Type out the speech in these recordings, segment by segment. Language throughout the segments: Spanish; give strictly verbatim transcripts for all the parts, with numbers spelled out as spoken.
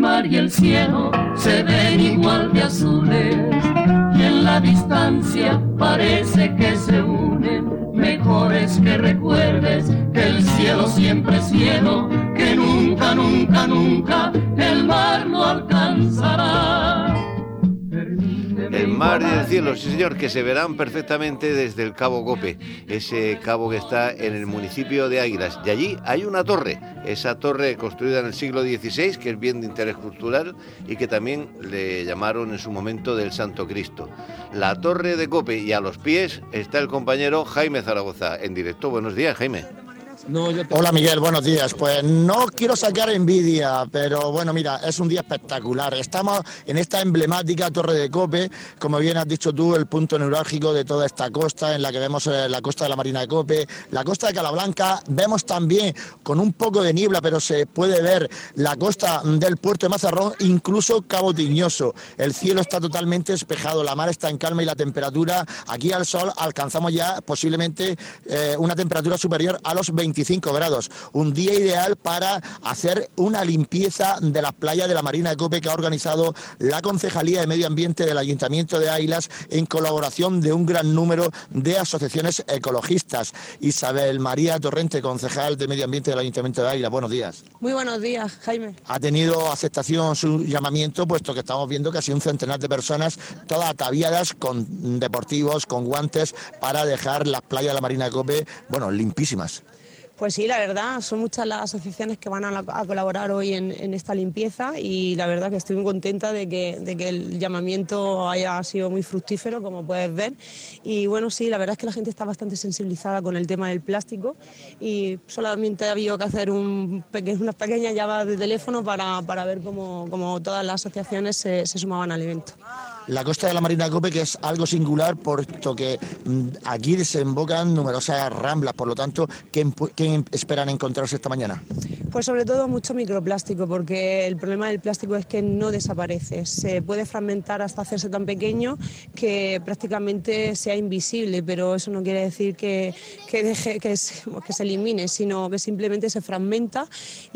mar y el cielo se ven igual de azules, y en la distancia parece que se unen. Mejor es que recuerdes que el cielo siempre es cielo, que nunca, nunca, nunca el mar lo alcanzará. El mar y el cielo, sí señor, que se verán perfectamente desde el Cabo Cope, ese cabo que está en el municipio de Águilas. Y allí hay una torre, esa torre construida en el siglo dieciséis, que es bien de interés cultural y que también le llamaron en su momento del Santo Cristo. La torre de Cope, y a los pies está el compañero Jaime Zaragoza en directo. Buenos días, Jaime. No, yo te... Hola Miguel, buenos días. Pues no quiero sacar envidia, pero bueno, mira, es un día espectacular. Estamos en esta emblemática Torre de Cope, como bien has dicho tú, el punto neurálgico de toda esta costa, en la que vemos eh, la costa de la Marina de Cope, la costa de Calablanca. Vemos también con un poco de niebla, pero se puede ver la costa del puerto de Mazarrón, incluso Cabo Tiñoso. El cielo está totalmente despejado, la mar está en calma y la temperatura, aquí al sol alcanzamos ya posiblemente eh, una temperatura superior a los veinticinco grados, un día ideal para hacer una limpieza de las playas de la Marina de Cope que ha organizado la Concejalía de Medio Ambiente del Ayuntamiento de Águilas en colaboración de un gran número de asociaciones ecologistas. Isabel María Torrente, concejal de Medio Ambiente del Ayuntamiento de Águilas, buenos días. Muy buenos días, Jaime. Ha tenido aceptación su llamamiento, puesto que estamos viendo casi un centenar de personas, todas ataviadas con deportivos, con guantes, para dejar las playas de la Marina de Cope, bueno, limpísimas. Pues sí, la verdad, son muchas las asociaciones que van a, la, a colaborar hoy en, en esta limpieza y la verdad que estoy muy contenta de que, de que el llamamiento haya sido muy fructífero, como puedes ver. Y bueno, sí, la verdad es que la gente está bastante sensibilizada con el tema del plástico y solamente ha habido que hacer un peque, unas pequeñas llamadas de teléfono para, para ver cómo, cómo todas las asociaciones se, se sumaban al evento. La costa de la Marina de Cope, que es algo singular, puesto que mmm, aquí desembocan numerosas ramblas, por lo tanto, ¿qué, qué esperan encontrarse esta mañana? Pues sobre todo mucho microplástico, porque el problema del plástico es que no desaparece, se puede fragmentar hasta hacerse tan pequeño que prácticamente sea invisible, pero eso no quiere decir que, que, deje, que, se, que se elimine, sino que simplemente se fragmenta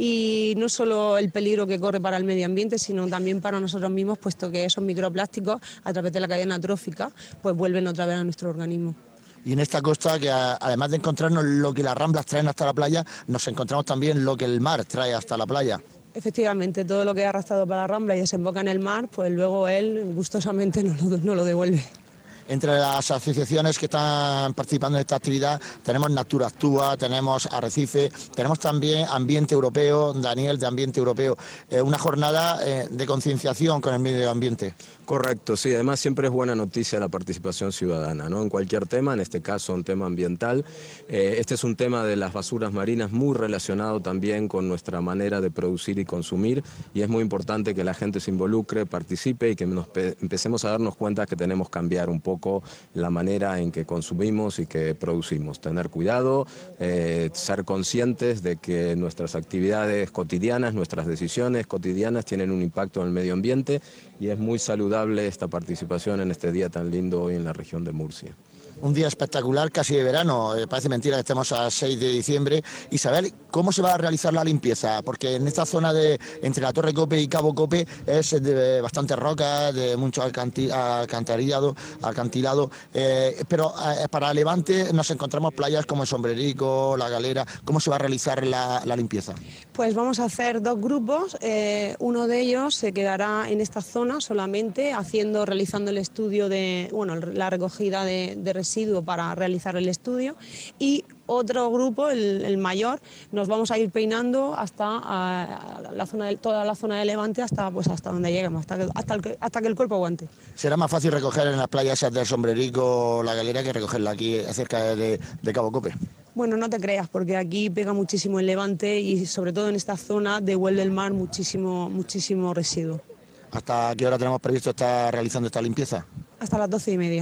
y no solo el peligro que corre para el medio ambiente, sino también para nosotros mismos, puesto que esos microplásticos a través de la cadena trófica pues vuelven otra vez a nuestro organismo. Y en esta costa, que además de encontrarnos lo que las ramblas traen hasta la playa, nos encontramos también lo que el mar trae hasta la playa. Efectivamente, todo lo que ha arrastrado para la rambla y desemboca en el mar, pues luego él gustosamente nos lo, nos lo devuelve. Entre las asociaciones que están participando en esta actividad tenemos Natura Actúa, tenemos Arrecife, tenemos también Ambiente Europeo, Daniel de Ambiente Europeo, eh, una jornada eh, de concienciación con el medio ambiente. Correcto, sí, además siempre es buena noticia la participación ciudadana, ¿no? En cualquier tema, en este caso un tema ambiental. Eh, este es un tema de las basuras marinas muy relacionado también con nuestra manera de producir y consumir y es muy importante que la gente se involucre, participe y que nos empecemos a darnos cuenta que tenemos que cambiar un poco la manera en que consumimos y que producimos. Tener cuidado, eh, ser conscientes de que nuestras actividades cotidianas, nuestras decisiones cotidianas tienen un impacto en el medio ambiente y es muy saludable esta participación en este día tan lindo hoy en la región de Murcia. Un día espectacular, casi de verano, eh, parece mentira que estemos a seis de diciembre. Isabel, ¿cómo se va a realizar la limpieza? Porque en esta zona de entre la Torre Cope y Cabo Cope es de bastante roca, de mucho alcantarillado, acantilado, eh, pero eh, para Levante nos encontramos playas como el Sombrerico, La Galera. ¿Cómo se va a realizar la, la limpieza? Pues vamos a hacer dos grupos, eh, uno de ellos se quedará en esta zona solamente haciendo, realizando el estudio de, bueno, la recogida de, de residuos para realizar el estudio y otro grupo, el, el mayor, nos vamos a ir peinando hasta a, a la zona de, toda la zona de Levante hasta pues hasta donde lleguemos, hasta que, hasta, el, hasta que el cuerpo aguante. ¿Será más fácil recoger en las playas del Sombrerico, La Galera, que recogerla aquí cerca de, de Cabo Cope? Bueno, no te creas, porque aquí pega muchísimo el Levante y sobre todo en esta zona devuelve el mar muchísimo, muchísimo residuo. ¿Hasta qué hora tenemos previsto estar realizando esta limpieza? Hasta las doce y media.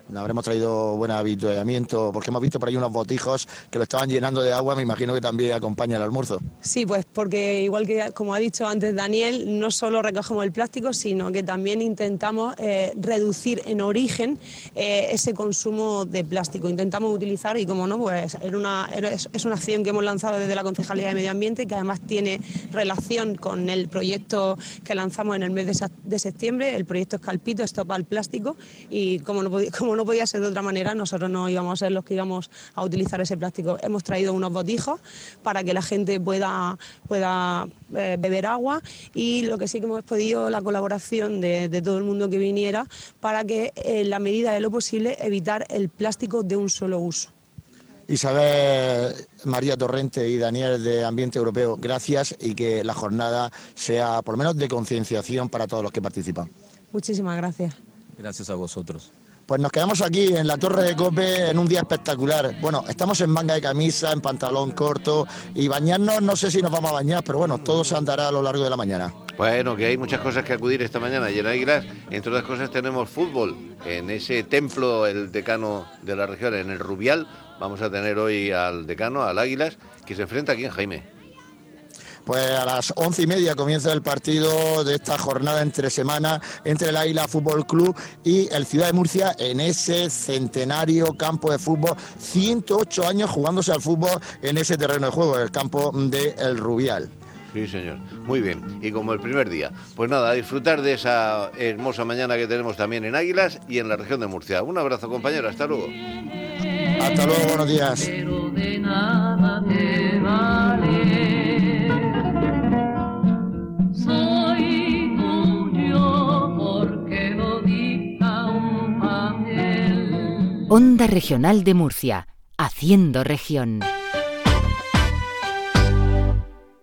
nos habremos traído buen avituallamiento, porque hemos visto por ahí unos botijos que lo estaban llenando de agua, me imagino que también acompaña el almuerzo. Sí, pues porque igual que como ha dicho antes Daniel, no solo recogemos el plástico, sino que también intentamos eh, reducir en origen eh, ese consumo de plástico. Intentamos utilizar, y como no, pues era una, era, es, es una acción que hemos lanzado desde la Concejalía de Medio Ambiente, que además tiene relación con el proyecto que lanzamos en el mes de, de septiembre, el proyecto Escalpito, Stop al Plástico, y como no, podía, como no podía ser de otra manera, nosotros no íbamos a ser los que íbamos a utilizar ese plástico. Hemos traído unos botijos para que la gente pueda, pueda eh, beber agua, y lo que sí que hemos pedido la colaboración de, de todo el mundo que viniera para que en la medida de lo posible evitar el plástico de un solo uso. Isabel, María Torrente y Daniel de Ambiente Europeo, gracias, y que la jornada sea por lo menos de concienciación para todos los que participan. Muchísimas gracias. Gracias a vosotros. Pues nos quedamos aquí en la Torre de Cope en un día espectacular. Bueno, estamos en manga de camisa, en pantalón corto, y bañarnos, no sé si nos vamos a bañar, pero bueno, todo se andará a lo largo de la mañana. Bueno, que hay muchas cosas que acudir esta mañana. Y en Águilas, entre otras cosas, tenemos fútbol. En ese templo, el decano de la región, en el Rubial, vamos a tener hoy al decano, al Águilas, que se enfrenta aquí en Jaime. Pues a las once y media comienza el partido de esta jornada entre semana entre el Águila Fútbol Club y el Ciudad de Murcia en ese centenario campo de fútbol, ciento ocho años jugándose al fútbol en ese terreno de juego, el campo de El Rubial. Sí, señor. Muy bien. Y como el primer día. Pues nada, a disfrutar de esa hermosa mañana que tenemos también en Águilas y en la región de Murcia. Un abrazo, compañero. Hasta luego. Hasta luego, buenos días. Pero de nada te vale. Soy tuyo porque lo dicta un papel. Onda Regional de Murcia, haciendo región.